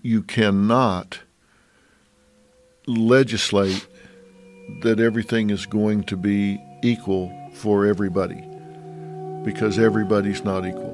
you cannot legislate that everything is going to be equal for everybody, because everybody's not equal.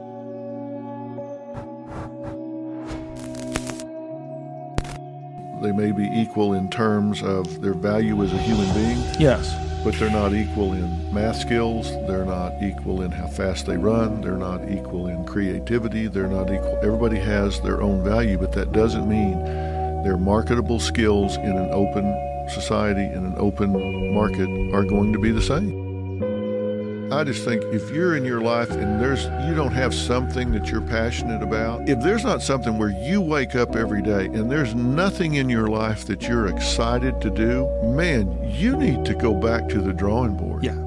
They may be equal in terms of their value as a human being. Yes. But they're not equal in math skills. They're not equal in how fast they run. They're not equal in creativity. They're not equal. Everybody has their own value, but that doesn't mean their marketable skills in an open society, in an open market, are going to be the same. I just think if you're in your life and you don't have something that you're passionate about, if there's not something where you wake up every day and there's nothing in your life that you're excited to do, man, you need to go back to the drawing board. Yeah.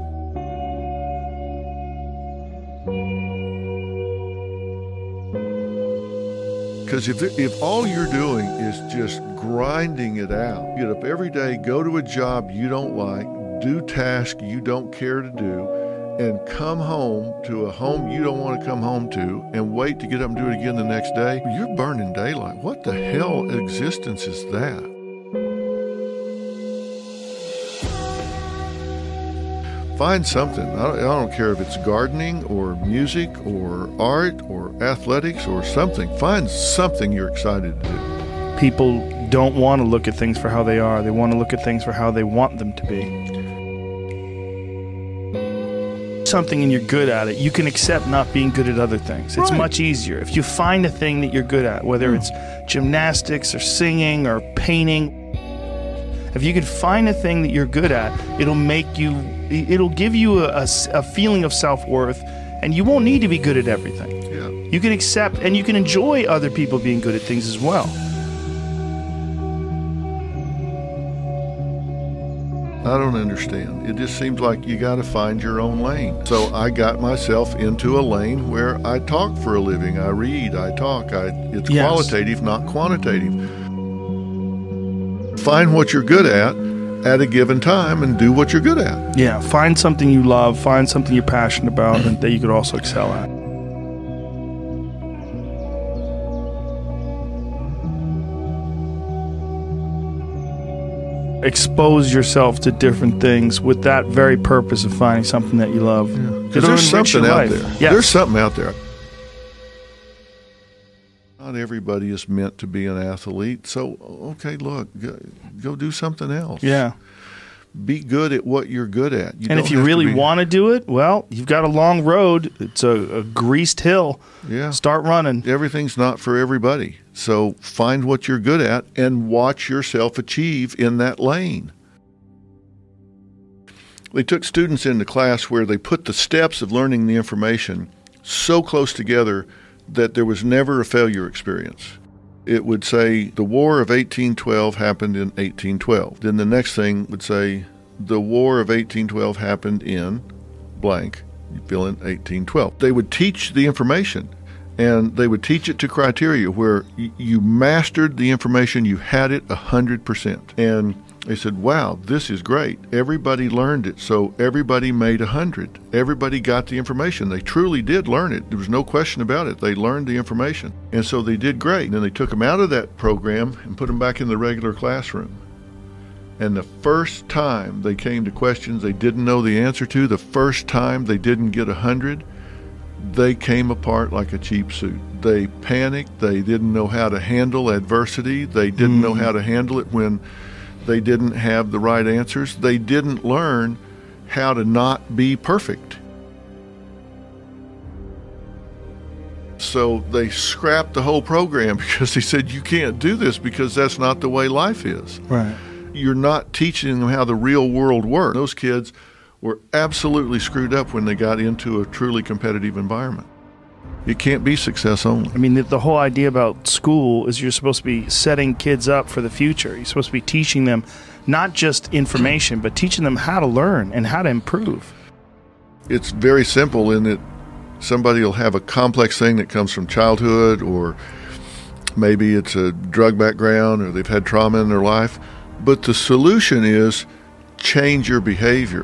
Because if all you're doing is just grinding it out, get up every day, go to a job you don't like, do tasks you don't care to do, and come home to a home you don't want to come home to and wait to get up and do it again the next day, you're burning daylight. What the hell existence is that? Find something. I don't care if it's gardening or music or art or athletics or something. Find something you're excited to do. People don't want to look at things for how they are. They want to look at things for how they want them to be. Something and you're good at it, you can accept not being good at other things. It's much easier. If you find a thing that you're good at, whether it's gymnastics or singing or painting, if you can find a thing that you're good at, it'll give you a feeling of self-worth, and you won't need to be good at everything. Yeah. You can accept and you can enjoy other people being good at things as well. I don't understand. It just seems like you got to find your own lane. So I got myself into a lane where I talk for a living. I read, I talk. It's qualitative, not quantitative. Find what you're good at a given time and do what you're good at. Yeah, find something you love, find something you're passionate about and that you could also excel at. Expose yourself to different things with that very purpose of finding something that you love. Because there's something out there. Yes. There's something out there. Not everybody is meant to be an athlete. So, okay, look, go do something else. Yeah. Be good at what you're good at. And if you really want to do it, well, you've got a long road. It's a greased hill. Yeah. Start running. Everything's not for everybody. So find what you're good at and watch yourself achieve in that lane. They took students into class where they put the steps of learning the information so close together that there was never a failure experience. It would say the War of 1812 happened in 1812. Then the next thing would say the War of 1812 happened in blank. You fill in 1812. They would teach the information, and they would teach it to criteria where you mastered the information, you had it 100%. And they said, wow, this is great. Everybody learned it, so everybody made 100. Everybody got the information. They truly did learn it. There was no question about it. They learned the information. And so they did great. And then they took them out of that program and put them back in the regular classroom. And the first time they came to questions they didn't know the answer to, the first time they didn't get 100, they came apart like a cheap suit. They panicked. They didn't know how to handle adversity. They didn't know how to handle it when they didn't have the right answers. They didn't learn how to not be perfect. So they scrapped the whole program because they said, you can't do this because that's not the way life is. Right. You're not teaching them how the real world works. Those kids were absolutely screwed up when they got into a truly competitive environment. It can't be success only. I mean, the whole idea about school is you're supposed to be setting kids up for the future. You're supposed to be teaching them not just information, but teaching them how to learn and how to improve. It's very simple in that somebody will have a complex thing that comes from childhood, or maybe it's a drug background, or they've had trauma in their life. But the solution is change your behavior.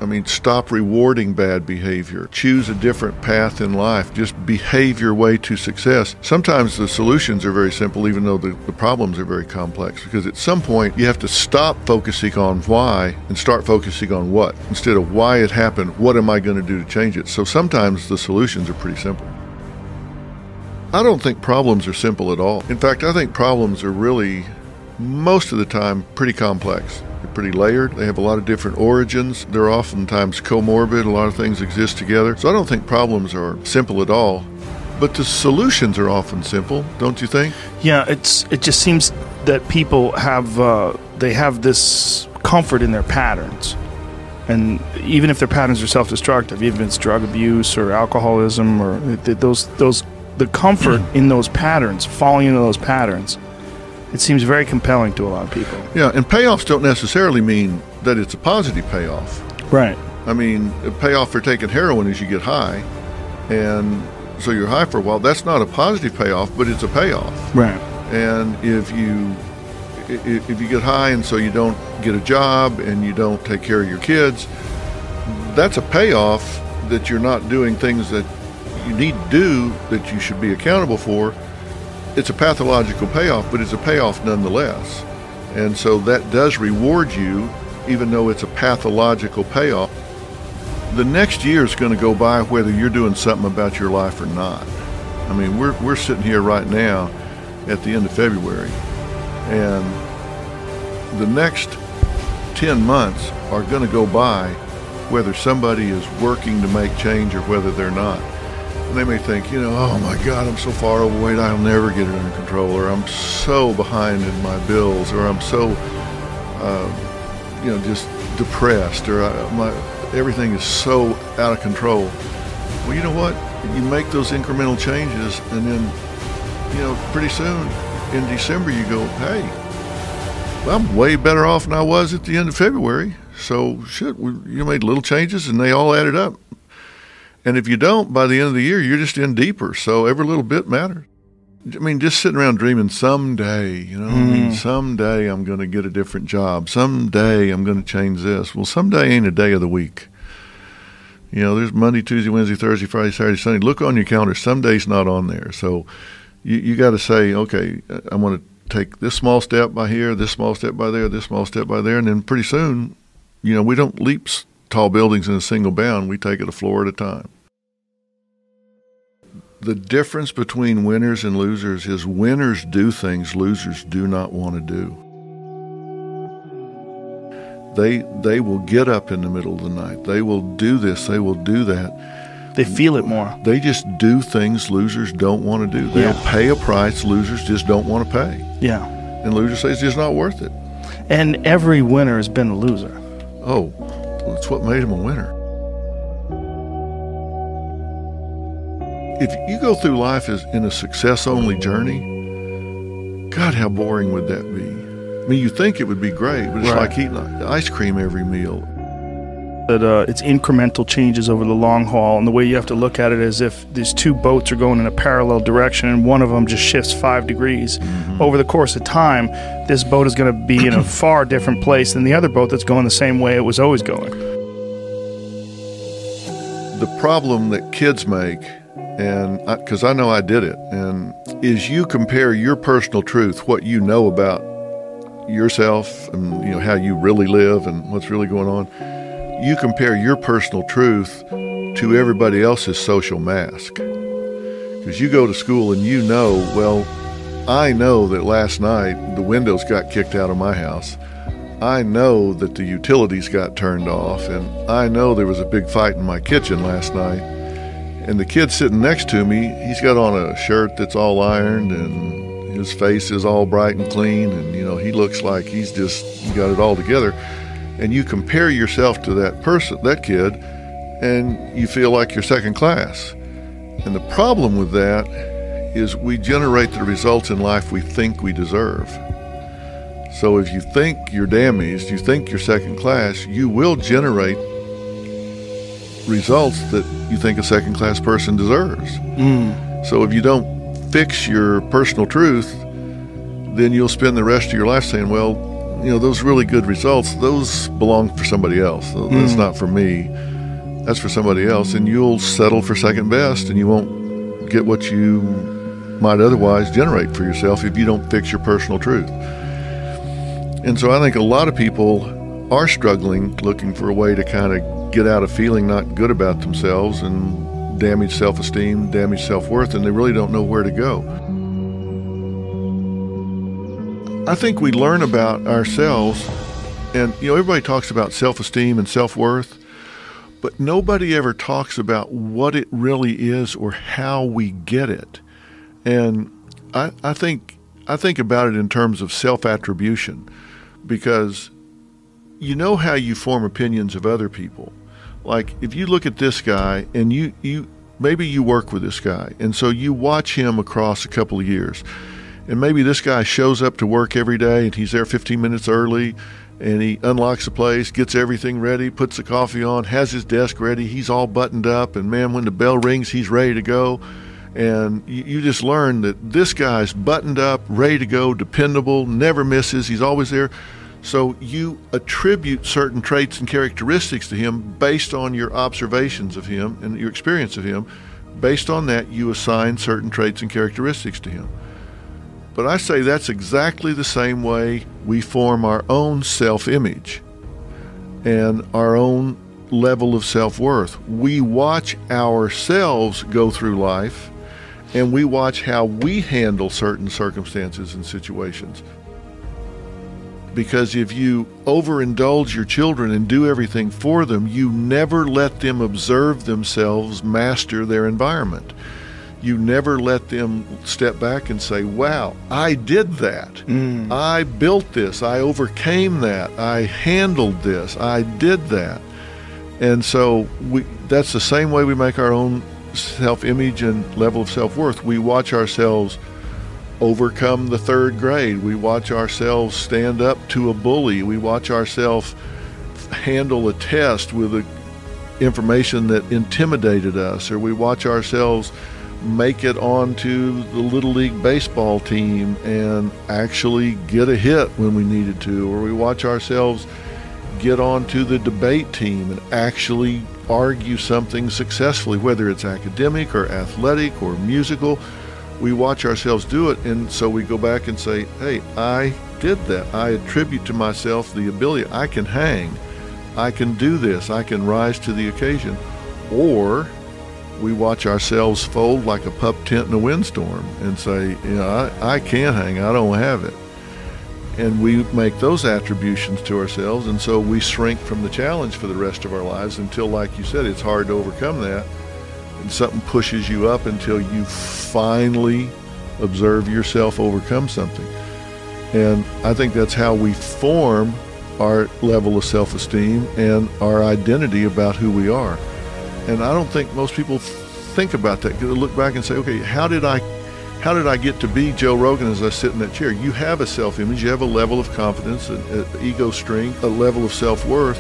I mean, stop rewarding bad behavior. Choose a different path in life. Just behave your way to success. Sometimes the solutions are very simple, even though the problems are very complex, because at some point you have to stop focusing on why and start focusing on what. Instead of why it happened, what am I going to do to change it? So sometimes the solutions are pretty simple. I don't think problems are simple at all. In fact, I think problems are really, most of the time, pretty complex. They're pretty layered. They have a lot of different origins. They're oftentimes comorbid. A lot of things exist together. So I don't think problems are simple at all. But the solutions are often simple, don't you think? Yeah, it just seems that people have they have this comfort in their patterns. And even if their patterns are self-destructive, even if it's drug abuse or alcoholism or the comfort in those patterns, falling into those patterns, it seems very compelling to a lot of people. Yeah, and payoffs don't necessarily mean that it's a positive payoff. Right. I mean, a payoff for taking heroin is you get high, and so you're high for a while. That's not a positive payoff, but it's a payoff. Right. And if you get high and so you don't get a job and you don't take care of your kids, that's a payoff that you're not doing things that you need to do that you should be accountable for. It's a pathological payoff, but it's a payoff nonetheless. And so that does reward you, even though it's a pathological payoff. The next year is going to go by whether you're doing something about your life or not. I mean, we're sitting here right now at the end of February, and the next 10 months are going to go by whether somebody is working to make change or whether they're not. And they may think, oh my God, I'm so far overweight, I'll never get it under control, or I'm so behind in my bills, or I'm so, just depressed, or everything is so out of control. Well, you know what? You make those incremental changes, and then, pretty soon in December you go, hey, I'm way better off than I was at the end of February. So you made little changes, and they all added up. And if you don't, by the end of the year, you're just in deeper. So every little bit matters. I mean, just sitting around dreaming someday, someday I'm going to get a different job. Someday I'm going to change this. Well, someday ain't a day of the week. There's Monday, Tuesday, Wednesday, Thursday, Friday, Saturday, Sunday. Look on your calendar. Some days not on there. So you got to say, okay, I'm going to take this small step by here, this small step by there, this small step by there. And then pretty soon, we don't leap tall buildings in a single bound. We take it a floor at a time. The difference between winners and losers is winners do things losers do not want to do. They will get up in the middle of the night. They will do this. They will do that. They feel it more. They just do things losers don't want to do. They'll pay a price losers just don't want to pay. Yeah. And losers say it's just not worth it. And every winner has been a loser. Oh, that's what made him a winner. If you go through life as in a success-only journey, God, how boring would that be? I mean, you think it would be great, but it's like eating ice cream every meal. That it's incremental changes over the long haul, and the way you have to look at it is if these two boats are going in a parallel direction and one of them just shifts 5 degrees, over the course of time, this boat is going to be in a far different place than the other boat that's going the same way it was always going. The problem that kids make, and because I know I did it, and is you compare your personal truth, what you know about yourself and how you really live and what's really going on. You compare your personal truth to everybody else's social mask. Because you go to school and I know that last night the windows got kicked out of my house. I know that the utilities got turned off, and I know there was a big fight in my kitchen last night. And the kid sitting next to me, he's got on a shirt that's all ironed, and his face is all bright and clean, and he looks like he's just got it all together. And you compare yourself to that person, that kid, and you feel like you're second class. And the problem with that is we generate the results in life we think we deserve. So if you think you're damaged, you think you're second class, you will generate results that you think a second class person deserves. So if you don't fix your personal truth, then you'll spend the rest of your life saying, well, those really good results, those belong for somebody else. That's not for me. That's for somebody else. And you'll settle for second best, and you won't get what you might otherwise generate for yourself if you don't fix your personal truth. And so I think a lot of people are struggling, looking for a way to kind of get out of feeling not good about themselves and damage self-esteem, damage self-worth, and they really don't know where to go. I think we learn about ourselves, and everybody talks about self-esteem and self-worth, but nobody ever talks about what it really is or how we get it. And I think about it in terms of self-attribution, because you know how you form opinions of other people. Like if you look at this guy and you maybe you work with this guy, and so you watch him across a couple of years, and maybe this guy shows up to work every day and he's there 15 minutes early, and he unlocks the place, gets everything ready, puts the coffee on, has his desk ready, he's all buttoned up, and man, when the bell rings, he's ready to go. And you just learn that this guy's buttoned up, ready to go, dependable, never misses, he's always there. So you attribute certain traits and characteristics to him based on your observations of him and your experience of him. Based on that, you assign certain traits and characteristics to him. But I say that's exactly the same way we form our own self-image and our own level of self-worth. We watch ourselves go through life, and we watch how we handle certain circumstances and situations. Because if you overindulge your children and do everything for them, you never let them observe themselves master their environment. You never let them step back and say, wow, I did that. I built this. I overcame that. I handled this. I did that. And so that's the same way we make our own self-image and level of self-worth. We watch ourselves overcome the third grade. We watch ourselves stand up to a bully. We watch ourselves handle a test with the information that intimidated us, or we watch ourselves make it onto the Little League baseball team and actually get a hit when we needed to, or we watch ourselves get onto the debate team and actually argue something successfully, whether it's academic or athletic or musical. We watch ourselves do it, and so we go back and say, hey, I did that. I attribute to myself the ability. I can hang. I can do this. I can rise to the occasion. Or we watch ourselves fold like a pup tent in a windstorm and say, I can't hang. I don't have it. And we make those attributions to ourselves, and so we shrink from the challenge for the rest of our lives until, like you said, it's hard to overcome that. And something pushes you up until you finally observe yourself overcome something. And I think that's how we form our level of self-esteem and our identity about who we are. And I don't think most people think about that. They look back and say, okay, how did I get to be Joe Rogan as I sit in that chair? You have a self-image, you have a level of confidence, an ego strength, a level of self-worth.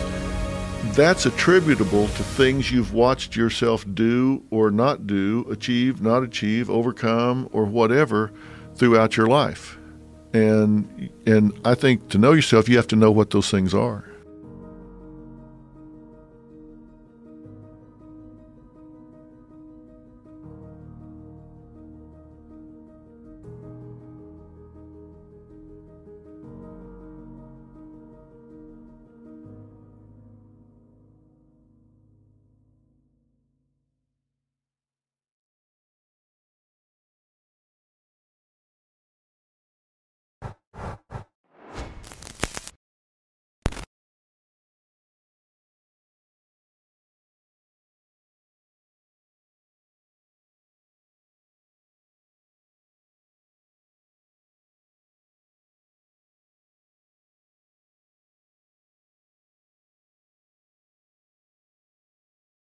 That's attributable to things you've watched yourself do or not do, achieve, not achieve, overcome, or whatever throughout your life. And I think to know yourself, you have to know what those things are.